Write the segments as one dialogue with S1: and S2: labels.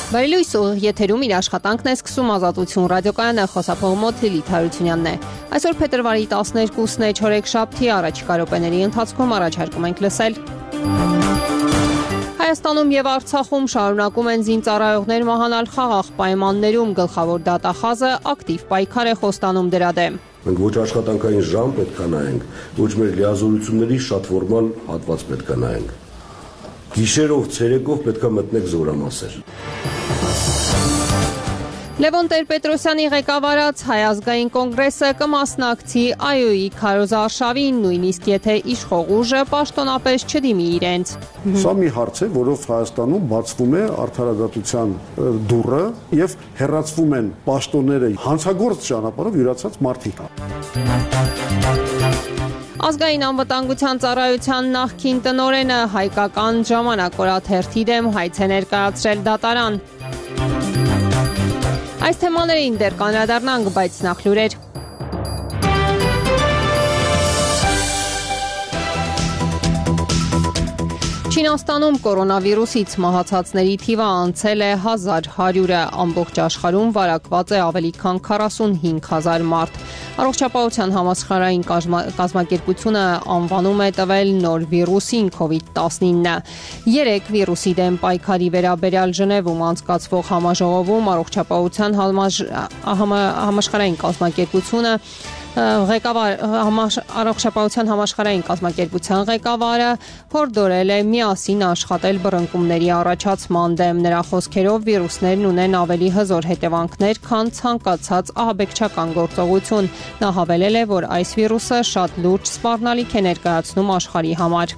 S1: Բարելույս ուղիղ եթերում իր աշխատանքն է սկսում Ազատություն ռադիոկայանը, խոսափողը Լիլիթ Հարությունյանն է։ Այսօր փետրվարի 12-ն է, չորեքշաբթի, առաջիկա րոպեների ընթացքում առաջարկում ենք լսել։ Հայաստանում եւ Արցախում շարունակում են զինծառայողներ մահանալ խաղաղ պայմաններում, գլխավոր դատախազը ակտիվ պայքար է խոստանում դրա դեմ։
S2: Մենք ոչ աշխատանքային ժամ պետք է նայենք, ոչ մեր լիազորությունների շատ ֆորմալ հատված պետք է նայենք։ Գիշերով, ցերեկով պետք է մտնեք զորամասեր։
S1: Լևոն Տեր-Պետրոսյանի ղեկավարած Հայ ազգային կոնգրեսը կմասնակցի ԱՅՈ-ի քարոզարշավին, նույնիսկ եթե իշխող ուժը պաշտոնապես չդիմի իրենց։
S3: Սա մի հարց է, որով Հայաստանում բացվում է արդարադատության դուռը եւ հեռացվում են պաշտոնները հանցագործ ճանապարհով յուրացած մարդիկ։
S1: Ազգային անվտանգության ծառայության նախկին տնօրենը հայկական ժամանակ օրաթերթի դեմ հայց է ներկայացրել դատարան։ Այս թեմաներին դեռ կանրադառնանք, բայց նախ լուրեր։ Չինաստանում կորոնավիրուսից մահացածների թիվը անցել է 1100-ը, ամբողջ աշխարհում վարակված է ավելի քան 45,000 մարդ։ Առողջապահության համաշխարհային կազմակերպությունը անվանում է տվել նոր վիրուսին COVID-19։ 3 վիրուսի դեմ պայքարի վերաբերյալ Ժնևում անցկացվող համաժողովում առողջապահության համաշխարհային կազմակերպությունը առողջապահության համաշխարհային կազմակերպության ղեկավարը հորդորել է միասին աշխատել բռնկումների առաջացման դեմ։ Նրա խոսքերով վիրուսներն ունեն ավելի հզոր հետևանքներ, քան ցանկացած ահաբեկչական գործողություն։ Նա հավելել է, որ այս վիրուսը շատ լուրջ սպառնալիք է ներկայացնում աշխարհի համար։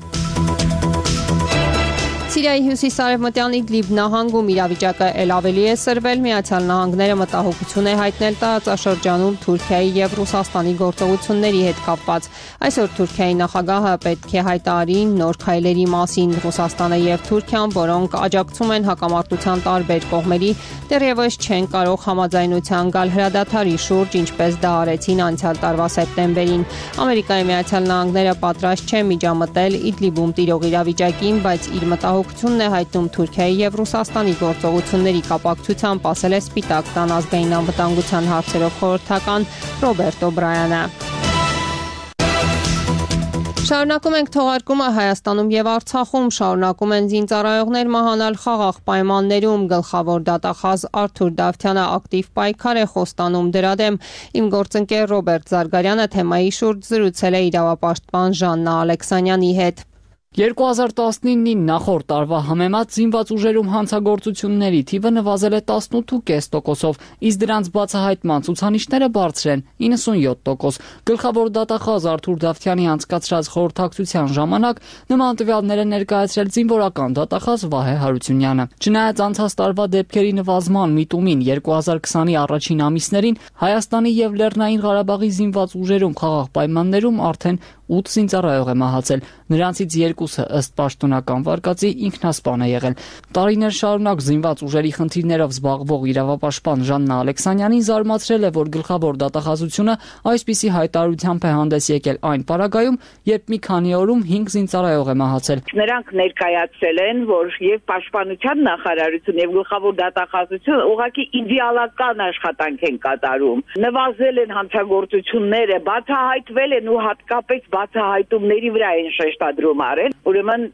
S1: Սիրիայի հյուսիս-արևմտյան Իդլիբ նահանգում իրավիճակը ել ավելի է սրվել, Միացյալ Նահանգները մտահոգություն է հայտնել տարածաշրջանում Թուրքիայի եւ Ռուսաստանի գործողությունների հետ կապված։ Այսօր Թուրքիայի նախագահը պետք է հայտարարի նոր քայլերի մասին։ Ռուսաստանը եւ Թուրքիան, որոնք աջակցում են հակամարտության տարբեր կողմերի, դեռևս չեն կարող համաձայնության գալ հրադադարի շուրջ, ինչպես դա արեցին անցյալ տարվա սեպտեմբերին։ Ամերիկայի Միացյալ Նահանգները պատրաստ չէ միջամտել Իդլիբում տիրող իրավիճակին, բայց իր մտահոգությունն է հայտնում Թուրքիայի եւ Ռուսաստանի գործողությունների կապակցությամբ, ասել է Սպիտակ տան ազգային անվտանգության հարցերով խորհրդական Ռոբերտ Օբրայանը։ Շարունակում ենք թողարկումը։ Հայաստանում եւ Արցախում շարունակում են զինծառայողներ մահանալ խաղաղ պայմաններում, գլխավոր դատախազ Արթուր Դավթյանը ակտիվ պայքար է խոստանում դրա դեմ։ Իմ գործընկեր Ռոբերտ Զարգարյանը թեմայի շուրջ զրուցել է իրավապաշտպան Ժաննա Ալեքսանյանի հետ։
S4: 2019-ին նախորդ տարվա համեմատ զինված ուժերում հանցագործությունների թիվը նվազել է 18,5%, իսկ դրանց բացահայտման ցուցանիշները բարձր են 97%։ Գլխավոր դատախազ Արթուր Դավթյանի անցկացրած խորհրդակցության ժամանակ նման տվյալներ է ներկայացրել զինվորական դատախազ Վահե Հարությունյանը։ Չնայած անցած տարվա դեպքերի նվազման միտումին 2020-ի առաջին ամիսներին Հայաստանի եւ Լեռնային Ղարաբաղի զինված ուժերում խաղաղ պայմաններում արդեն 8 զինծառայող է մահացել։ Նրանցից 2-ը ըստ պաշտոնական վարկածի ինքնասպան է եղել։ Տարիներ շարունակ զինված ուժերի խնդիրներով զբաղվող իրավապաշտպան Ժաննա Ալեքսանյանին զարմացրել է, որ գլխավոր դատախազությունը այսպիսի հայտարարությամբ է հանդես եկել այն պարագայում, երբ մի քանի օրում 5 զինծառայող է մահացել։
S5: Նրանք ներկայացրել են, որ եւ պաշտպանության նախարարություն եւ գլխավոր դատախազությունը ուղղակի իդեալական աշխատանք են կատարում։ Նվազել են հանցագործությունները, բացահայտվել են ու հատկապես բացահայտումների վրա են շեշտադրում արել։ Ուրեմն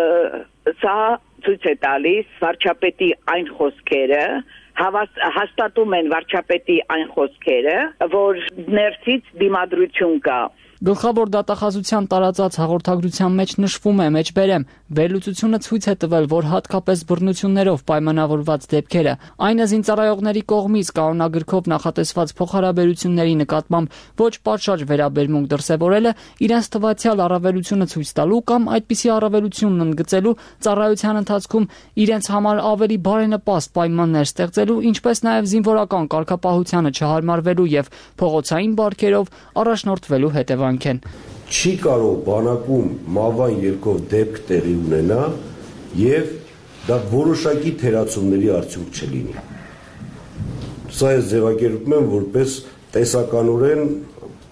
S5: սա ցույց է տալիս վարչապետի այն խոսքերը, հաստատում են վարչապետի այն խոսքերը, որ ներսից դիմադրություն կա։
S4: Գլխավոր դատախազության տարածած հաղորդագրության մեջ նշվում է, մեջբերեմ, վերլուծությունը ցույց է տվել, որ հատկապես բռնություններով պայմանավորված դեպքերը, այն զինծառայողների կողմից կանոնագրքով նախատեսված փոխհարաբերությունների նկատմամբ ոչ պատշաճ վերաբերմունք դրսևորելը, իրենց թվացial առավելությունը ցույց տալու կամ այդպիսի առավելությունն ընդգծելու, ծառայության ընթացքում իրենց համար ավելի բարենպաստ պայմաններ ստեղծելու, ինչպես նաև զինվորական կարգապահությանը չհարմարվելու եւ փողոցային բարքերով առաջնորդվելու հետևանք են։
S2: Չի կարող բանակում մավան ելքով դեպք տեղի ունենա եւ դա որոշակի թերացումների արդյունք չլինի։ Սա ես ձևակերպում եմ որպես տեսականորեն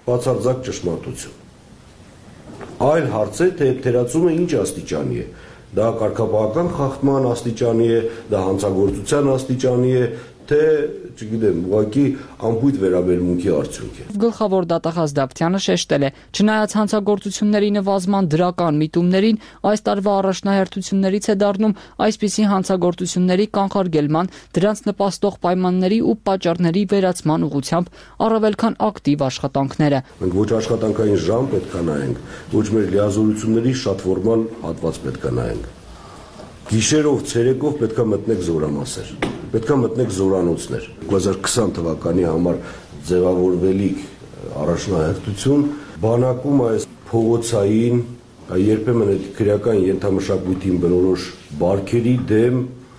S2: բացարձակ ճշմարտություն։ Այլ հարց է, թե թերացումը ինչ աստիճանի է։ դա կարգապահական խախտման աստիճանի է, դա հանցագործության աստիճանի է, թե, չգիտեմ, ուղղակի անփույթ վերաբերմունքի արդյունք է։
S4: Գլխավոր դատախազ Դավթյանը շեշտել է, չնայած հանցագործությունների նվազման դրական միտումներին, այս տարվա առաջնահերթություններից է դառնում այսպիսի հանցագործությունների կանխարգելման, դրանց նպաստող պայմանների ու պատճառների վերացման ուղղությամբ առավել քան ակտիվ աշխատանքները։
S2: Մենք ոչ աշխատանքային ժամ պետք է նայենք, ոչ մեր լիազորությունների շատվորման հատված պետք է նայենք։ Գիշերով, ցերեկով պետք է մտնեք զորամասեր, պետք է մտնեք զորանոցներ։ 2020 թվականի համար ձևավորվելիք առաջնահերթություն բանակում այս փողոցային, երբեմն այդ քրեական ենթամշակույթին բնորոշ բարքերի դեմ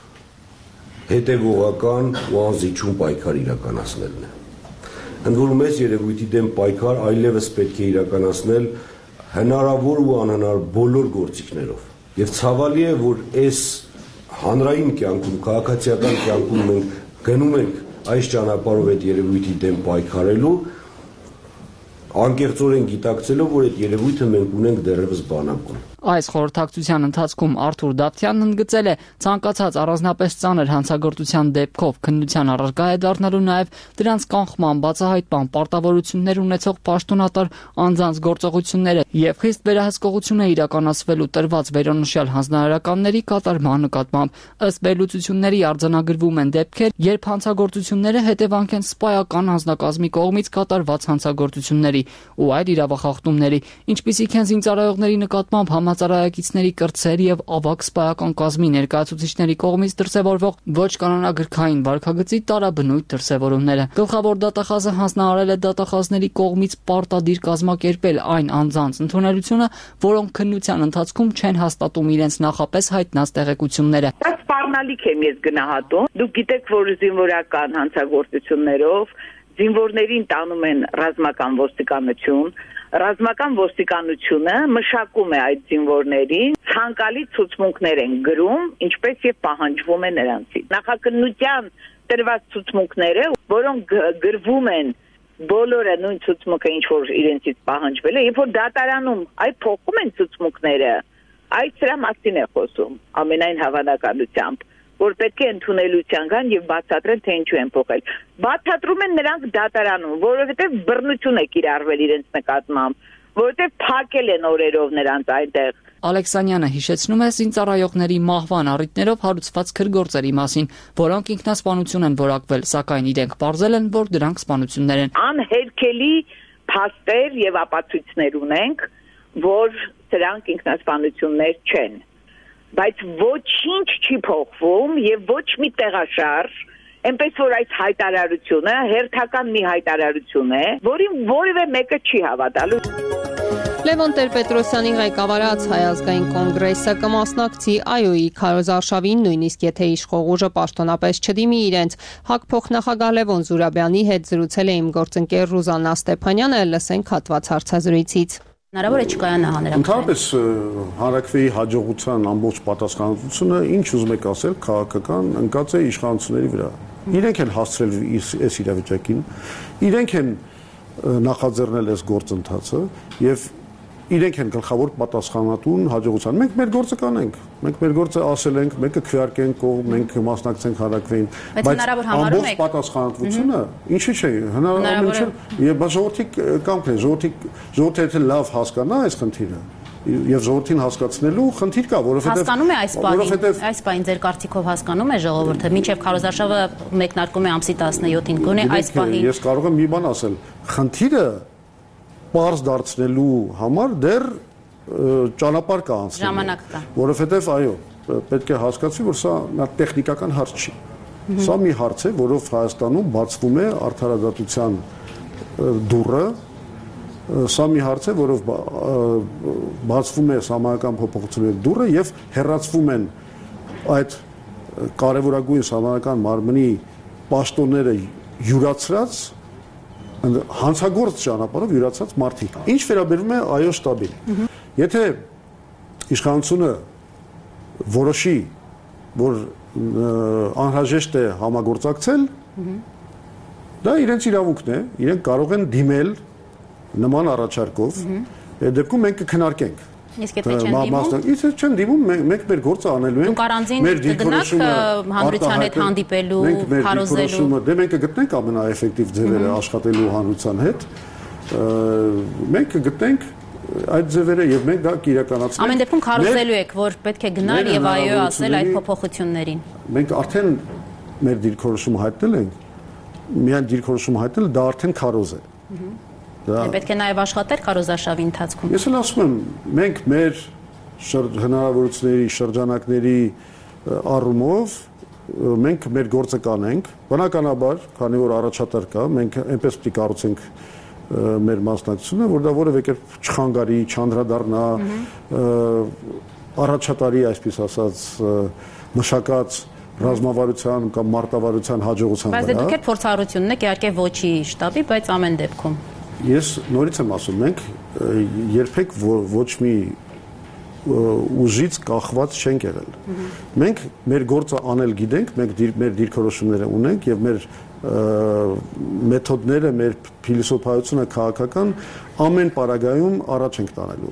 S2: հետևողական ու անզիջում պայքար իրականացնելն է։ Ընդ որում այս երևույթի դեմ պայքար այլևս պետք է իրականացնել հնարավոր ու անհնար բոլոր գործիքներով։ Եվ ցավալի է, որ այս հանրային կյանքում, քաղաքացիական կյանքում մենք գնում ենք այս ճանապարհով այդ երևույթի դեմ պայքարելու, անկեղծորեն գիտակցելով, որ այդ երևույթը մենք ունենք դեռևս բանակում։
S4: Այս խորհրդակցության ընթացքում Արթուր Դավթյանն ընդգծել է, ցանկացած առանձնապես ծանր հանցագործության դեպքով քննության առարկա է դառնալու նաև դրանց կանխման, բացահայտման պարտավորություններ ունեցող պաշտոնատար անձանց գործողությունները եւ խիստ վերահսկողություն է իրականացվելու տրված վերոնշյալ հանձնարարականների կատարման նկատմամբ։ Ըստ վերլուծությունների արձանագրվում են դեպքեր, երբ հանցագործությունները հետևանք են սպայական անձնակազմի կողմից կատարված հանցագործությունների ու այլ իրավախախտումների, ինչպիսիք են զինծառայողների նկատմամբ համաձայնագիտների կրտսեր եւ ավագ սպայական կազմի ներկայացուցիչների կողմից դրսևորվող ոչ կանոնագրքային վարքագծի տարաբնույթ դրսևորումները։ Գլխավոր դատախազը հանձնարարել է դատախազների կողմից պարտադիր կազմակերպել այն անձանց ընդունելությունը, որոնք քննության ընթացքում չեն հաստատում իրենց նախապես հայտնած տեղեկությունները։
S5: Դա սպառնալիք եմ ես գնահատում։ Դուք գիտեք, որ զինվորական հանցագործություններով զինվորներին տանում են ռազմական ոստիկանություն, ռազմական ոստիկանությունը մշակում է այդ զինվորներին, ցանկալի ցուցմունքներ են գրում, ինչպես եւ պահանջվում է նրանցից։ Նախաքննության տրված ցուցմունքները, որոնք գրվում են բոլորը նույն ցուցմունքը, ինչ որ իրենցից պահանջվել է, երբ որ դատարանում այդ փոխում են ցուցմունքները, այդ սրա մասին է խոսում ամենայն հավանականությամբ, որ պետք է ընդունելության գան եւ բացատրեն, թե ինչու են փոխել։ Բացատրում են նրանք դատարանում, որովհետեւ բռնություն է կիրառվել իրենց նկատմամբ, որովհետեւ փակել են օրերով նրանց այնտեղ։
S4: Ալեքսանյանը հիշեցնում է զինծառայողների մահվան առիթներով հարուցված քրգործերի մասին, որոնք ինքնասպանություն են որակվել, սակայն իրենք պարզել են, որ դրանք սպանություններ են։
S5: Անհերքելի փաստեր եւ ապացույցներ ունենք, որ դրանք ինքնասպանություններ չեն։ Բայց ոչինչ չի փոխվում եւ ոչ մի տեղաշարժ, այնպես որ այս հայտարարությունը հերթական մի հայտարարություն է, որին որևէ մեկը չի հավատալու։
S1: Լևոն Տեր-Պետրոսյանի ղեկավարած Հայ ազգային կոնգրեսը կմասնակցի ԱՅՈ-ի քարոզարշավին, նույնիսկ եթե իշխող ուժը պաշտոնապես չդիմի իրենց։ ՀԱԿ փոխնախագահ Լևոն Զուրաբյանի հետ զրուցել է իմ գործընկեր Ռուզաննա Ստեփանյանը, լսենք հատված հարցազրույցից։
S6: Հնարավոր է չկայանա հանրակրթություն։
S3: Ընդհանրապես հանրակրթվեի հաջողության ամբողջ պատասխանատվությունը, ինչ ուզում եք ասել, քաղաքական ընկած է իշխանությունների վրա։ Իրենք են հասցրել այս իրավիճակին, իրենք են նախաձեռնել այս գործընթացը եւ իրենք են գլխավոր պատասխանատուն հաջողության։ Մենք մեր գործը կանենք, մենք մեր գործը ասել ենք, մեկը քվեարկենք կողմ, մենք մասնակցենք հանրակրթվեին, բայց ամբողջ պատասխանատվությունը ինչի՞ չէ, հնարավոր չէ։ Եվ ժողովրդի կամքն է, ժողովուրդը եթե լավ հասկանա այս խնդիրը, եւ ժողովրդին հասկացնելու խնդիր կա, որովհետեւ
S6: հասկանում է այս բանին ձեր կարծիքով հասկանում է ժողովուրդը, մինչեւ քարոզարշավը մեկնարկում է ամսի 17-ին, գոնե այս բանին։
S3: Ես կարող եմ մի բան ասել, խնդիրը պարզ դարձնելու համար դեռ ճանապարհ կա անցնելու։ Ժամանակ կա։ Որովհետև այո, պետք է հասկացվի, որ սա տեխնիկական հարց չի։ Սա մի հարց է, որով Հայաստանում բացվում է արդարադատության դուռը, սա մի հարց է, որով բացվում է սահմանական փոփոխությունների դուռը եւ հեռացվում են այդ կարևորագույն սահմանական մարմնի պաշտոնները յուրացրած հանցագործ ճանապարհով յուրացած մարդիկ։ Ինչ վերաբերում է ԱՅՈ շտաբին։ Եթե իշխանությունը որոշի, որ անհրաժեշտ է համագործակցել, դա իրենց իրավունքն է, իրենք կարող են դիմել նման առաջարկով, այդ դեպքում մենք կքննարկենք։
S6: Իսկ եթե չեն դիմում,
S3: իսկ չեն դիմում, մենք մեր գործը անելու ենք։
S6: Դուք առանձին կգնաք հանրության հետ հանդիպելու, քարոզելու։
S3: Դե մենք կգտնենք ամենաէֆեկտիվ ձևերը աշխատելու հանրության հետ։ Մենք կգտնենք այդ ձևերը եւ մենք դա կիրականացնենք։
S6: Ամեն դեպքում քարոզելու եք, որ պետք է գնալ եւ այո ասել այդ փոփոխություններին։
S3: Մենք արդեն մեր դիրքորոշումը հայտնել ենք։ Միայն դիրքորոշումը հայտնել դա արդեն քարոզ է։
S6: Դա պետք է նաեւ աշխատել քարոզարշավի ընթացքում։
S3: Ես էլ ասում եմ, մենք մեր հնարավորությունների, շրջանակների առումով մենք մեր գործը կանենք։ Բնականաբար, քանի որ առաջատար կա, մենք այնպես պետք է կառուցենք մեր մասնակցությունը, որ դա որևէ կերպ չխանգարի, չանդրադառնա առաջատարի, այսպես ասած, մշակած ռազմավարության կամ մարտավարության հաջողության վրա։
S6: Բայց դուք եք փորձառությունն եք, իհարկե ոչի շտաբի, բայց ամեն դեպքում։
S3: Ես նորից եմ ասում, մենք երբեք ոչ մի ուժից կախված չենք եղել։ Մենք մեր գործը անել գիտենք, մենք մեր դիրքորոշումները ունենք եւ մեր մեթոդները, մեր փիլիսոփայությունը քաղաքական ամեն պարագայում առաջ ենք տանելու։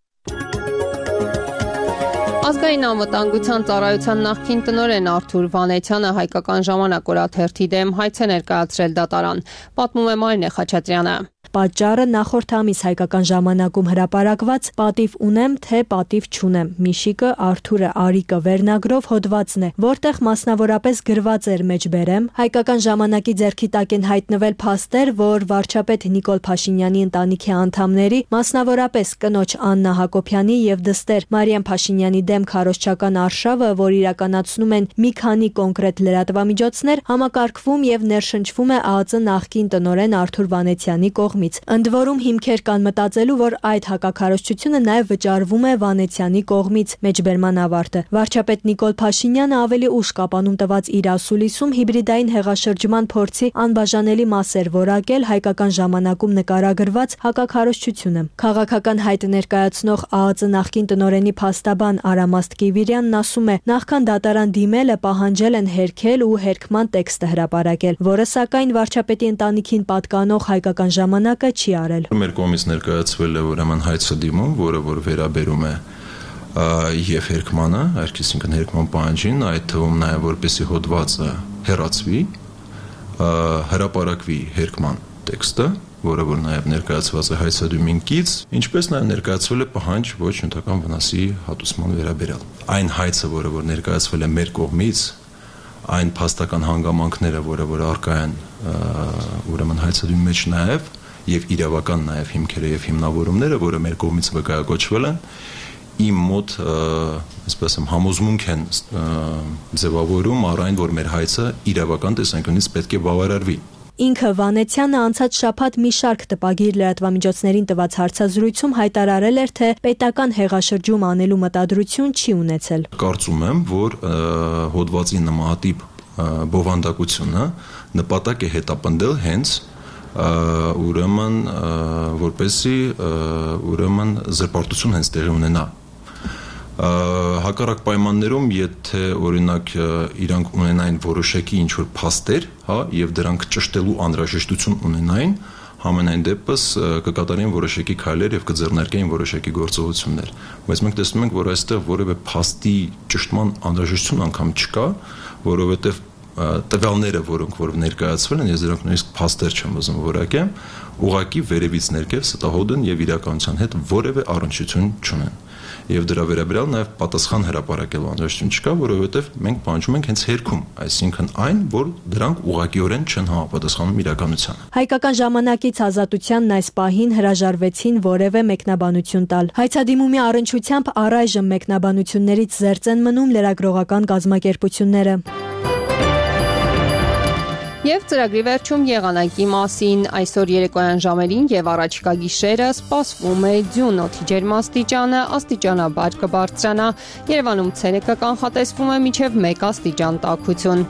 S1: Ազգային անվտանգության ծառայության նախկին տնօրեն Արթուր Վանեցյանը հայկական ժամանակ օրաթերթի դեմ հայց է ներկայացրել դատարան, պատմում է Մարինե Խաչատրյանը։
S7: Պատճառը նախորդ ամիս հայկական ժամանակում հրապարակված «Պատիվ ունեմ, թե պատիվ չունեմ» Միշիկը, Արթուրը, Արիկը վերնագրով հոդվածն է, որտեղ մասնավորապես գրված էր մեջբերեմ, հայկական ժամանակի ձեռքի տակ են հայտնվել փաստեր, որ վարչապետ Նիկոլ Փաշինյանի ընտանիքի անդամների, մասնավորապես կնոջ Աննա Հակոբյանի եւ դստեր Մարիամ Փաշինյանի դեմ քարոզչական արշավը, որ իրականացնում են մի քանի կոնկրետ լրատվամիջոցներ, համակարգվում եւ ներշնչվում է ԱԱԾ նախկին տնօրեն Արթուր Վանեցյանի կողմից։ Ընդ որում հիմքեր կան մտածելու, որ այդ հակաքարոզչությունը նաև վճարվում է Վանեցյանի կողմից։ Մեջբերման ավարտը։ Վարչապետ Նիկոլ Փաշինյանը ավելի ուշ կապանում տված իր ասուլիսում հիբրիդային հեղաշրջման փորձի անբաժանելի մաս էր որակել հայկական ժամանակում նկարագրված հակաքարոզչությունը։ Քաղաքական հայտ ներկայացնող ԱԱԾ նախկին տնօրենի փաստաբան Արամաստ Կիվիրյանն ասում է, նախքան դատարան դիմելը պահանջել են հերքել ու հերքման տեքստը հրապարակել, որը սակայն վարչապետի ընտանիքին պատկանող հայկական ժամանակը չի արել։
S8: Մեր կողմից ներկայացվել է ուրեմն հայցը դիմում, որը որ վերաբերում է եւ հերքմանը, այսինքն հերքման պահանջին, այդ թվում նաեւ որպեսի հոդվածը հեռացվի, հրապարակվի հերքման տեքստը, որը որ նաեւ ներկայացված է հայցադիմինքից, ինչպես նաեւ ներկայացվել է պահանջ ոչ նյութական վնասի հատուցման վերաբերյալ։ Այն հայցը, որը որ ներկայացվել է մեր կողմից, այն փաստական հանգամանքները, որը որ առկա են ուրեմն հայցադիմի մեջ նաեւ եւ իրավական նաեւ հիմքերը եւ հիմնավորումները, որը մեր կողմից վկայակոչվել են, իմ մոտ, այսպես եմ, համոզմունք են ձևավորում առ այն, որ մեր հայցը իրավական տեսանկյունից պետք է բավարարվի։
S7: Ինքը Վանեցյանը անցած շաբաթ մի շարք տպագիր լրատվամիջոցներին տված հարցազրույցում հայտարարել էր, թե պետական հեղաշրջում անելու մտադրություն չի ունեցել։
S8: Կարծում եմ, որ հոդվածի նմանատիպ բովանդակությունը նպատակ է հետապնդել հենց ուրեմն որպեսի ուրեմն զրպարտություն հենց տեղի ունենա։ Հակառակ պայմաններում, եթե օրինակ իրանք ունենային որոշակի ինչ-որ փաստեր, հա, եւ դրանք ճշտելու անհրաժեշտություն ունենային, համենայն դեպս կկատարեն որոշակի քայլեր եւ կձեռնարկեն որոշակի գործողություններ։ Բայց մենք տեսնում ենք, որ այստեղ որևէ փաստի ճշտման անհրաժեշտություն անգամ չկա, որովհետեւ տվյալները, որոնք որ ներկայացվել են, ես դրանք նույնիսկ փաստեր չեմ ուզում որակեմ, ուղղակի վերևից ներքև ստահոդն եւ իրականության հետ որևէ առնչություն չունեն։ Եվ դրա վերաբերյալ նաև պատասխան հրապարակելու անհրաժեշտություն չկա, որովհետև մենք պահանջում ենք հենց հերքում, այսինքն այն, որ դրանք ուղղակիորեն չեն համապատասխանում իրականությանը։
S7: Հայկական ժամանակից Ազատությանն այս պահին հրաժարվեցին որևէ մեկնաբանություն տալ։ Հայցադիմումի առնչությամբ առայժմ մեկնաբանություններից զերծ են մնում լրագրողական կազմակերպությունները։
S1: Եվ ծրագրի վերջում եղանակի մասին այսօր երեկոյան ժամերին եւ առաջիկա գիշերը սպասվում է ձյուն, օդի ջերմաստիճանը աստիճանաբար կբարձրանա, Երևանում ցերեկը կանխատեսվում է մինչև 1 աստիճան տաքություն։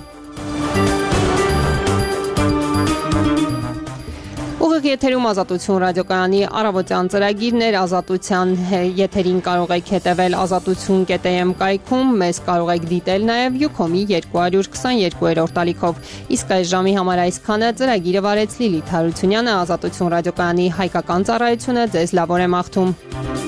S1: Ուղիղ եթերում Ազատություն ռադիոկայանի առավոտյան ծրագիրներ, Ազատության եթերին կարող եք հետևել azatutun.am կայքում, մեզ կարող եք դիտել նաև Յուքոմի 222-րդ ալիքով։ Իսկ այս ժամի համար այսքանը, ծրագիրը վարեց Լիլիթ Հարությունյանը, Ազատություն ռադիոկայանի հայկական ծառայությունը ձեզ լավ օր է մաղթում։